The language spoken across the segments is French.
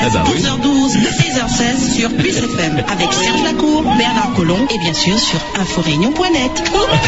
bah oui. 11h12, 16h16 sur Plus FM avec Serge Lacour, Bernard Collomb et bien sûr sur inforéunion.net.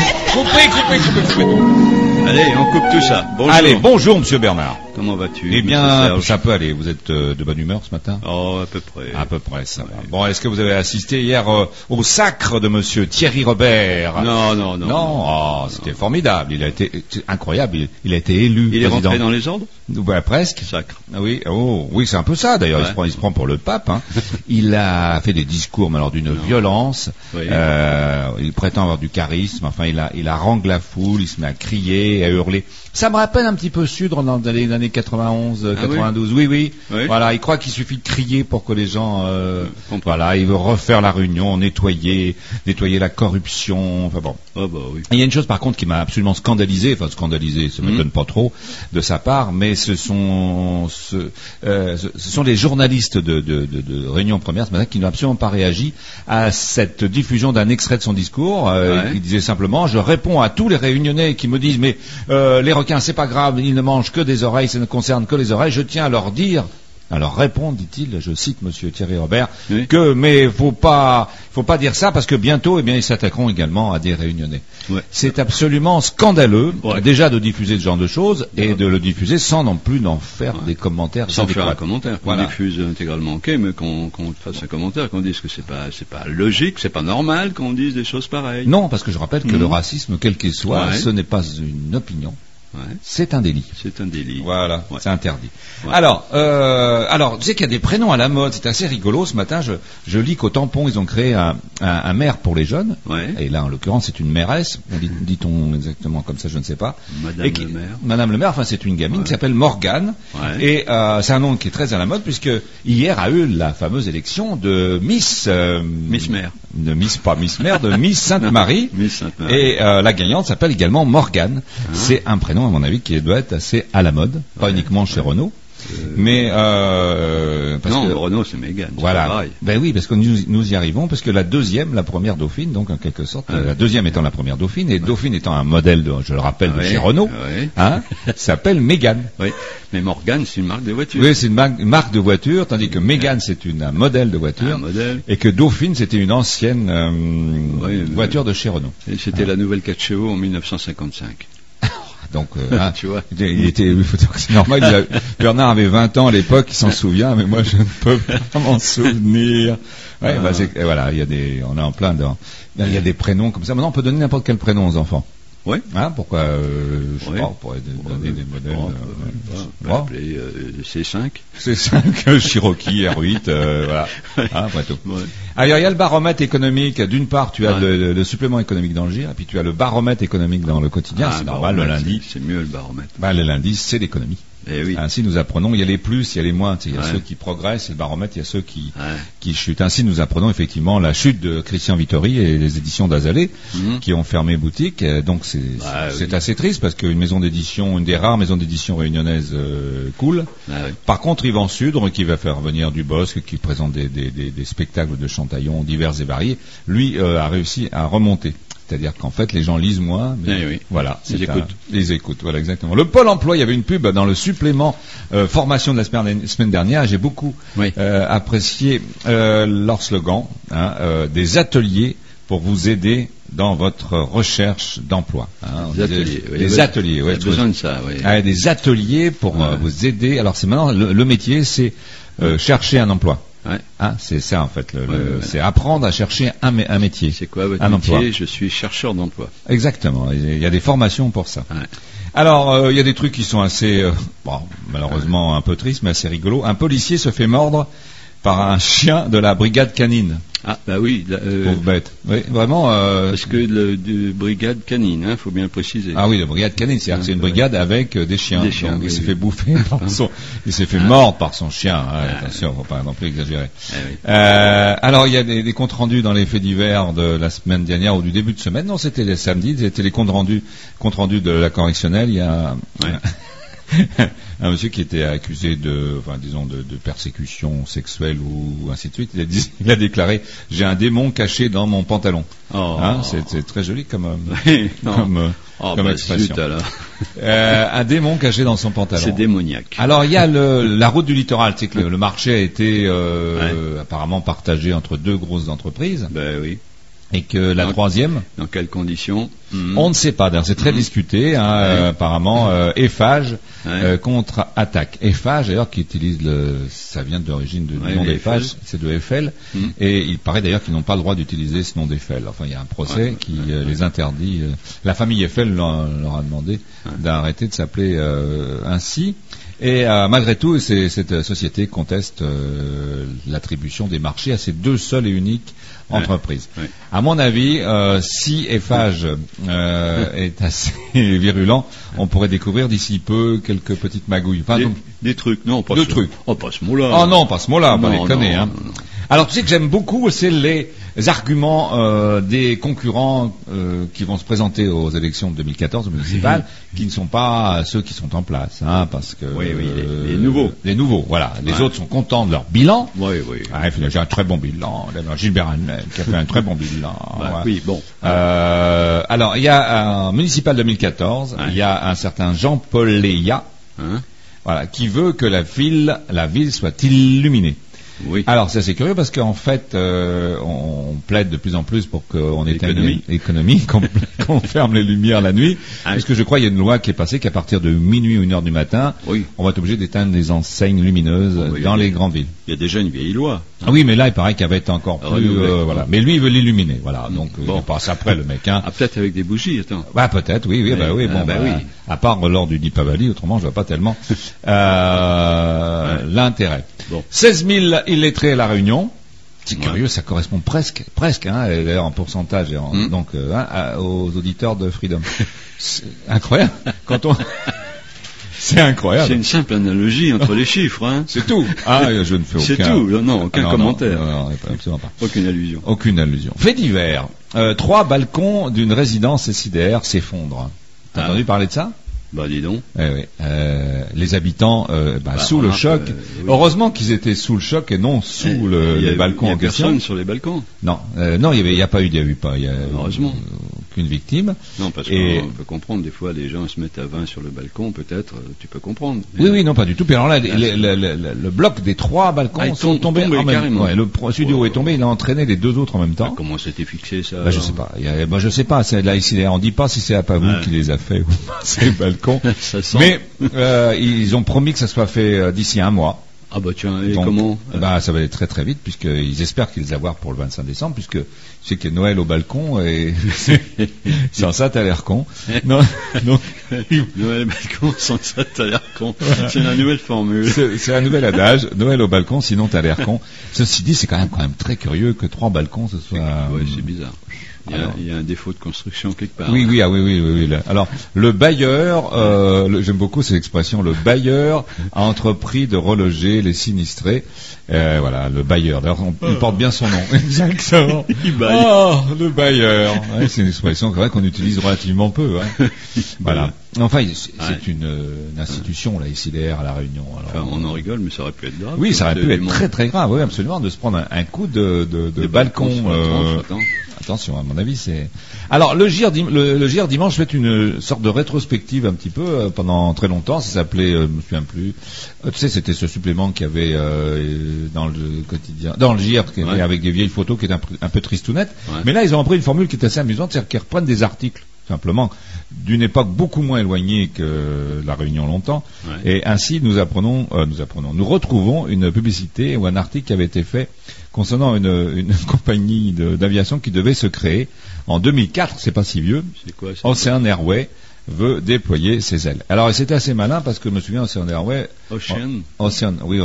Coupez. Allez, on coupe tout ça. Bonjour. Allez, bonjour Monsieur Bernard. Comment vas-tu? Eh bien, ça peut aller. Vous êtes de bonne humeur ce matin? Oh, à peu près. À peu près, ça va. Bon, est-ce que vous avez assisté hier au sacre de Monsieur Thierry Robert? Non. Oh, c'était formidable. Il a été incroyable. Il a été élu. Il est président. rentré dans les ordres? Ouais, presque. Sacre. Oui, oui, c'est un peu ça d'ailleurs. Il se prend pour le pape. Hein. Il a fait des discours, mais alors d'une violence. Oui. Il prétend avoir du charisme. Enfin, il harangue la foule. Il se met à crier, à hurler. Ça me rappelle un petit peu Sudre dans les années 91, 92. Oui. Voilà, il croit qu'il suffit de crier pour que les gens. Voilà, il veut refaire la réunion, nettoyer la corruption. Enfin bon. Oh, bah, oui. Il y a une chose par contre qui m'a absolument scandalisé. Enfin, scandalisé, ça m'étonne pas trop de sa part, mais ce sont les journalistes de Réunion Première ce matin qui n'ont absolument pas réagi à cette diffusion d'un extrait de son discours. Il disait simplement: je réponds à tous les Réunionnais qui me disent mais les requins c'est pas grave, ils ne mangent que des oreilles, ça ne concerne que les oreilles. Je tiens à leur dire, à leur répondre, dit-il, je cite Monsieur Thierry Robert, mais faut pas dire ça parce que bientôt, ils s'attaqueront également à des Réunionnais. Ouais. C'est absolument scandaleux, déjà de diffuser ce genre de choses et de le diffuser sans non plus d'en faire des commentaires. Sans faire un commentaire, qu'on diffuse intégralement, ok, mais qu'on fasse un commentaire, qu'on dise que c'est pas logique, c'est pas normal qu'on dise des choses pareilles. Non, parce que je rappelle que le racisme, quel qu'il soit, ce n'est pas une opinion. C'est un délit. C'est un délit. Voilà, c'est interdit. Ouais. Alors, tu sais qu'il y a des prénoms à la mode. C'est assez rigolo. Ce matin, je lis qu'au Tampon, ils ont créé un maire pour les jeunes. Ouais. Et là, en l'occurrence, c'est une mairesse. Dit-on exactement comme ça, je ne sais pas. Madame le maire. Enfin, c'est une gamine qui s'appelle Morgane. Ouais. Et c'est un nom qui est très à la mode puisque hier a eu la fameuse élection de Miss Maire. De Miss Sainte-Marie. Miss Sainte-Marie. Et la gagnante s'appelle également Morgane. C'est un prénom, à mon avis, qui doit être assez à la mode, pas uniquement chez Renault, mais Renault c'est Mégane. Voilà. Ben oui, parce que nous y arrivons, parce que la première Dauphine, donc en quelque sorte, la deuxième étant la première Dauphine, et Dauphine étant un modèle, je le rappelle, de chez Renault, s'appelle Mégane. Oui. Mais Morgane, c'est une marque de voiture. Oui, c'est une marque de voiture, tandis que Mégane, c'est un modèle de voiture, et que Dauphine, c'était une ancienne voiture de chez Renault. Et c'était la nouvelle 4 chevaux en 1955. Donc, tu vois, c'est normal. Bernard avait 20 ans à l'époque, il s'en souvient, mais moi je ne peux pas m'en souvenir. Voilà, on est en plein dedans. Il y a des prénoms comme ça. Maintenant, on peut donner n'importe quel prénom aux enfants. Oui. Pourquoi je sais pas, on pourrait donner des modèles. On peut appeler C5. C5, Cherokee, R8, voilà. Après tout. Ouais. Alors, il y a le baromètre économique. D'une part, tu as le supplément économique dans le GIR, et puis tu as le baromètre économique dans le quotidien. C'est normal, le lundi. C'est mieux le baromètre. Le lundi, c'est l'économie. Eh oui. Ainsi, nous apprenons, il y a les plus, il y a les moins. Il y a ceux qui progressent, et le baromètre, il y a ceux qui chutent. Ainsi, nous apprenons effectivement la chute de Christian Vittori et les éditions d'Azalée, qui ont fermé boutique. Donc, c'est assez triste parce qu'une maison d'édition, une des rares maisons d'édition réunionnaises, coule. Par contre, Yvan Sudre, qui va faire venir du Bosque, qui présente des spectacles de Chantaillon divers et variés, lui, a réussi à remonter. C'est-à-dire qu'en fait, les gens lisent moins, mais voilà. Ils écoutent, voilà, exactement. Le Pôle emploi, il y avait une pub dans le supplément formation de la semaine dernière. J'ai beaucoup apprécié leur slogan, des ateliers pour vous aider dans votre recherche d'emploi. Des ateliers. Ouais, besoin de ça. Des ateliers pour vous aider. Alors c'est maintenant le métier, c'est chercher un emploi. C'est ça en fait, c'est apprendre à chercher un métier. C'est quoi votre métier? Emploi. Je suis chercheur d'emploi. Exactement, il y a des formations pour ça. Alors, il y a des trucs qui sont assez, malheureusement un peu tristes, mais assez rigolos. Un policier se fait mordre par un chien de la brigade canine. Ah, bah oui. Pauvre bête. Oui, vraiment. Parce que de brigade canine, faut bien le préciser. Ah oui, la brigade canine, c'est-à-dire que c'est une brigade avec des chiens. Des chiens. Donc, il s'est fait bouffer il s'est fait mordre par son chien. Attention, faut pas non plus exagérer. Alors, il y a des comptes rendus dans les faits divers de la semaine dernière ou du début de semaine. Non, c'était les samedis. C'était les comptes rendus de la correctionnelle. Il y a un monsieur qui était accusé de persécution sexuelle ou ainsi de suite. Il a déclaré: j'ai un démon caché dans mon pantalon. C'est très joli comme comme expression. Zut, alors. Un démon caché dans son pantalon. C'est démoniaque. Alors il y a la route du littoral, c'est que le marché a été apparemment partagé entre deux grosses entreprises. Ben oui. Et que la troisième. Dans quelles conditions? On ne sait pas. D'ailleurs, c'est très discuté. Apparemment, Eiffage contre Attaque. Eiffage, d'ailleurs, qui utilise ça vient de l'origine du nom d'Eiffage, c'est de Eiffel. Et il paraît d'ailleurs qu'ils n'ont pas le droit d'utiliser ce nom d'Eiffel. Enfin, il y a un procès qui les interdit. La famille Eiffel leur a demandé d'arrêter de s'appeler ainsi. Et malgré tout, cette société conteste l'attribution des marchés à ces deux seules et uniques entreprises. À mon avis, si Eiffage est assez virulent, on pourrait découvrir d'ici peu quelques petites magouilles. Enfin, des trucs, non, pas deux trucs. Oh, pas ce mot-là. Oh non, pas ce mot-là, on les connaît. Non. Alors, tu sais que j'aime beaucoup, c'est les arguments des concurrents qui vont se présenter aux élections de 2014 municipales, qui ne sont pas ceux qui sont en place, parce que les nouveaux. Les nouveaux, voilà. Les autres sont contents de leur bilan. Oui. J'ai un très bon bilan. Gilbert Hanel qui a fait un très bon bilan. Oui, bon. Alors, il y a un municipal 2014, il y a un certain Jean-Paul Léa, qui veut que la ville soit illuminée. Oui. Alors c'est assez curieux parce qu'en fait on plaide de plus en plus pour qu'on éteigne l'économie, qu'on ferme les lumières la nuit, parce que je crois qu'il y a une loi qui est passée qu'à partir de minuit ou 1h du matin, on va être obligé d'éteindre les enseignes lumineuses dans les grandes villes. Il y a déjà une vieille loi. Oui, mais là il paraît qu'elle va être encore plus voilà. Mais lui il veut l'illuminer, voilà. Donc il passe après le mec. Peut-être avec des bougies, attends. Peut-être, oui. À part lors du Dipavali, autrement je vois pas tellement l'intérêt. Bon. 16 000 illettrés à La Réunion. C'est curieux, ça correspond presque, d'ailleurs en pourcentage, donc aux auditeurs de Freedom. C'est incroyable. C'est incroyable. C'est une simple analogie entre les chiffres, C'est tout. Je ne fais aucun. C'est tout. Non, aucun commentaire. Non, absolument pas. Aucune allusion. Fait divers. 3 balcons d'une résidence SIDR s'effondrent. T'as entendu parler de ça? Dis donc. Les habitants sous le choc. Heureusement qu'ils étaient sous le choc et non sous le balcon en question. Personne sur les balcons. Non, il y a pas eu, heureusement aucune victime. Non, parce qu'on peut comprendre des fois les gens se mettent à 20 sur le balcon, peut-être tu peux comprendre. Oui, non, pas du tout. Puis alors là, le bloc des 3 balcons sont tombés en même temps. Le studio est tombé, il a entraîné les 2 autres en même temps. Comment c'était fixé ça? Je sais pas. Je sais pas. Là ici, on dit pas si c'est à Pavou qui les a fait ou pas ces balcons. Mais ils ont promis que ça soit fait d'ici 1 mois. Tiens, et donc, comment ça va aller très très vite, puisqu'ils espèrent qu'ils avoir pour le 25 décembre, puisque c'est que Noël au balcon et sans ça t'as l'air con. Non. Noël au balcon, sans ça t'as l'air con. Voilà. C'est la nouvelle formule. C'est un nouvel adage. Noël au balcon, sinon t'as l'air con. Ceci dit, c'est quand même très curieux que 3 balcons ce soit. Oui, c'est bizarre. Il y a un défaut de construction quelque part. Oui. Alors, le bailleur, j'aime beaucoup cette expression, le bailleur a entrepris de reloger les sinistrés. Le bailleur. D'ailleurs, il porte bien son nom. Exactement. Le bailleur. C'est une expression qu'on utilise relativement peu. Voilà. Enfin, c'est une institution, la SIDR à La Réunion. Alors, on en rigole, mais ça aurait pu être grave. Oui, ça aurait pu être très très grave, absolument, de se prendre un coup de balcon. Attention, à mon avis, c'est. Alors, le JR dimanche fait une sorte de rétrospective un petit peu pendant très longtemps. Ça s'appelait, je me souviens plus. Tu sais, c'était ce supplément qu'il y avait dans le quotidien, dans le JR, avec des vieilles photos qui étaient un peu tristounettes. Mais là, ils ont repris une formule qui est assez amusante, c'est-à-dire qu'ils reprennent des articles simplement d'une époque beaucoup moins éloignée que La Réunion longtemps, et ainsi nous retrouvons une publicité ou un article qui avait été fait concernant une compagnie d'aviation qui devait se créer en 2004, c'est pas si vieux. C'est quoi, Ocean Airways veut déployer ses ailes. Alors c'était assez malin parce que je me souviens Ocean Airways. Océan. Oui,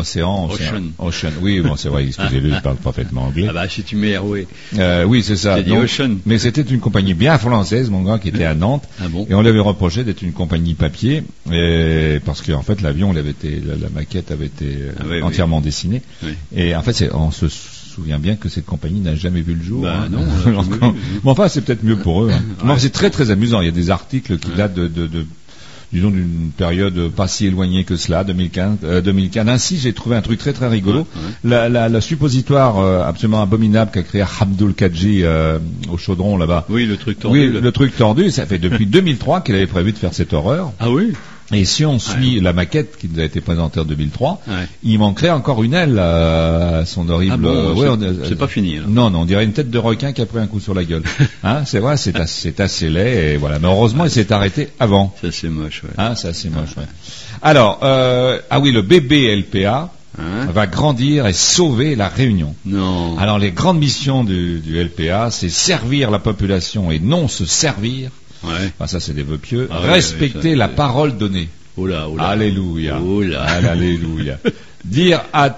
c'est vrai, excusez-le, je parle parfaitement anglais. Si tu mets Airways. Oui, c'est ça. Donc, Ocean. Mais c'était une compagnie bien française, mon gars, qui était à Nantes. Et on lui avait reproché d'être une compagnie papier, parce qu'en fait l'avion, la maquette avait été entièrement dessinée. Oui. Et en fait, on se souvient bien que cette compagnie n'a jamais vu le jour. Non. Mais enfin, c'est peut-être mieux pour eux. C'est très très amusant. Il y a des articles qui datent de disons d'une période pas si éloignée que cela, 2015. Ainsi, j'ai trouvé un truc très très rigolo. La suppositoire absolument abominable qu'a créé Abdul Kadji au Chaudron là-bas. Oui, le truc tordu. Oui, le truc tordu. Ça fait depuis 2003 qu'il avait prévu de faire cette horreur. Ah oui. Et si on suit la maquette qui nous a été présentée en 2003, ouais. Il manquerait encore une aile à son horrible... Ah bon, c'est pas fini. Là. Non, on dirait une tête de requin qui a pris un coup sur la gueule. C'est vrai, c'est assez laid. Et voilà. Mais heureusement, il s'est arrêté avant. C'est assez moche, ouais. C'est assez moche, ouais. Alors, le bébé LPA va grandir et sauver la Réunion. Non. Alors, les grandes missions du LPA, c'est servir la population et non se servir. Ouais. Ça c'est des vœux pieux. Respecter la parole donnée. Oh là. Alléluia. Oh là. Alléluia. Dire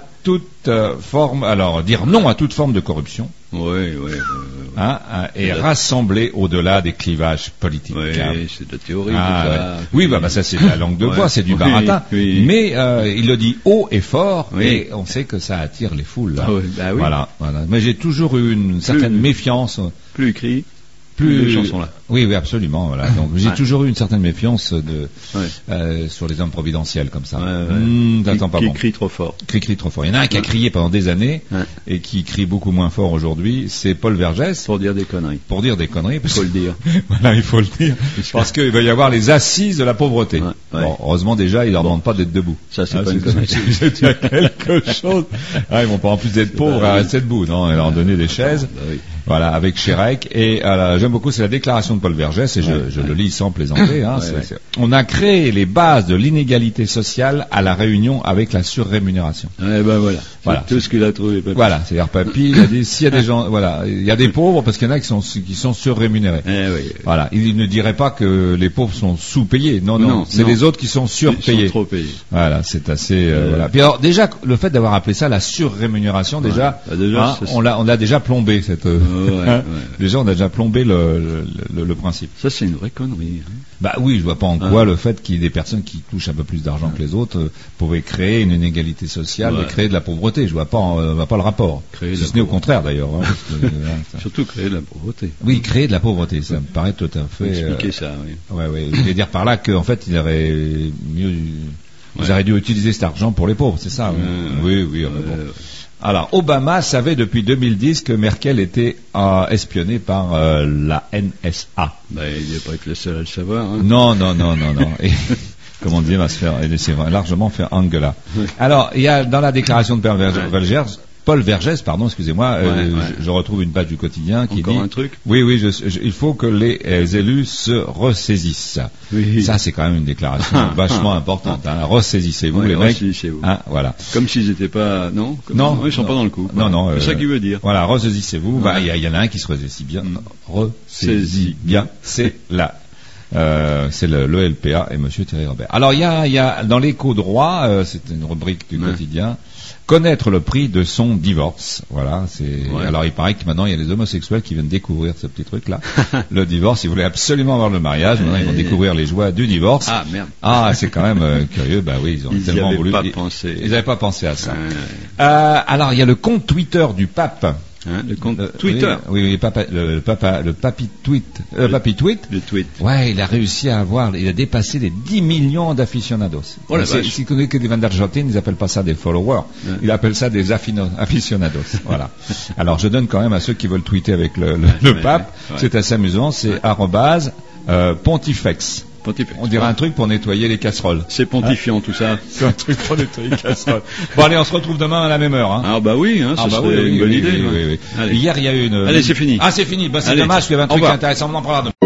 non à toute forme de corruption. Oui. Et rassembler au-delà des clivages politiques. Oui, c'est de la théorie. Oui, ça c'est de la langue de bois, c'est du baratin. Oui. Mais il le dit haut et fort, et on sait que ça attire les foules. Là. Oui. Voilà. Mais j'ai toujours eu une certaine méfiance. Plus écrit. Plus les chansons là. Oui, absolument. Voilà. Donc j'ai toujours eu une certaine méfiance sur les hommes providentiels comme ça. Qui crient trop fort. Crie trop fort. Il y en a un qui a crié pendant des années et qui crie beaucoup moins fort aujourd'hui. C'est Paul Vergès. Pour dire des conneries. Il faut le dire. Voilà, il faut le dire. Parce qu'il va y avoir les assises de la pauvreté. Bon, heureusement déjà, il leur demande pas d'être debout. Ça c'est pas une connerie. C'est quelque chose. Ils vont pas en plus d'être pauvres à rester debout, non. Ils leur donner des chaises. Voilà, avec Chirac. Et j'aime beaucoup, c'est la déclaration de Paul Vergès, et je le lis sans plaisanter. On a créé les bases de l'inégalité sociale à la Réunion avec la surrémunération. Voilà. Tout ce qu'il a trouvé. Papy. Voilà, c'est-à-dire Papy, il a dit s'il y a des gens, il y a des pauvres parce qu'il y en a qui sont surrémunérés. Voilà, il ne dirait pas que les pauvres sont sous-payés. Non, c'est les autres qui sont surpayés. Ils sont trop payés. Voilà, c'est assez. Voilà. Puis alors déjà, le fait d'avoir appelé ça la surrémunération, on l'a déjà plombé cette. Déjà, on a déjà plombé le principe. Ça, c'est une vraie connerie. Oui, je vois pas en quoi le fait qu'il y ait des personnes qui touchent un peu plus d'argent que les autres pouvaient créer une inégalité sociale et créer de la pauvreté. Je vois pas le rapport. Si ce n'est au contraire d'ailleurs. Surtout créer de la pauvreté. Oui, créer de la pauvreté, ça me paraît tout à fait. Expliquer ça, oui. Oui. Je voulais dire par là qu'en fait, il aurait mieux. Ils auraient dû utiliser cet argent pour les pauvres, c'est ça. Oui. Alors, Obama savait depuis 2010 que Merkel était espionnée par la NSA. Il n'a pas été le seul à le savoir. Non. Et, comment dire, elle s'est largement fait Angela. Alors, il y a dans la déclaration de Paul Vergès, excusez-moi, je retrouve une page du quotidien qui dit... Encore un truc ? Oui, il faut que les élus se ressaisissent. Oui. Ça, c'est quand même une déclaration vachement importante. Ressaisissez-vous, les mecs. Ressaisissez-vous. Voilà. Comme s'ils n'étaient pas... Non, ils sont pas dans le coup. Non. C'est ça qu'il veut dire. Voilà, ressaisissez-vous. Il y en a un qui se ressaisit bien. Ressaisit bien, c'est là. C'est le LPA et Monsieur Thierry Robert. Alors, il y a dans l'écho droit, c'est une rubrique du quotidien, connaître le prix de son divorce. Voilà, alors il paraît que maintenant il y a les homosexuels qui viennent découvrir ce petit truc là. Le divorce, ils voulaient absolument avoir le mariage, maintenant ils vont découvrir les joies du divorce. Ah merde. C'est quand même curieux. Ils ont tellement voulu. Ils n'avaient pas pensé à ça. Alors il y a le compte Twitter du pape. Le compte Twitter. Oui, le papy tweet. Papy tweet. Le tweet. Ouais, il a réussi il a dépassé les 10 millions d'aficionados. Si vous connaissez que des d'Argentine, ils appellent pas ça des followers. Ils appellent ça des aficionados. Voilà. Alors, je donne quand même à ceux qui veulent tweeter avec le pape. C'est assez amusant. C'est @pontifex. On dirait un truc pour nettoyer les casseroles. C'est pontifiant tout ça. C'est un truc pour nettoyer les casseroles. Bon allez, on se retrouve demain à la même heure. Ça serait une bonne idée. Allez. Hier il y a eu une... Allez, c'est fini. C'est fini. C'est dommage, il y avait un truc intéressant. On en parlera demain.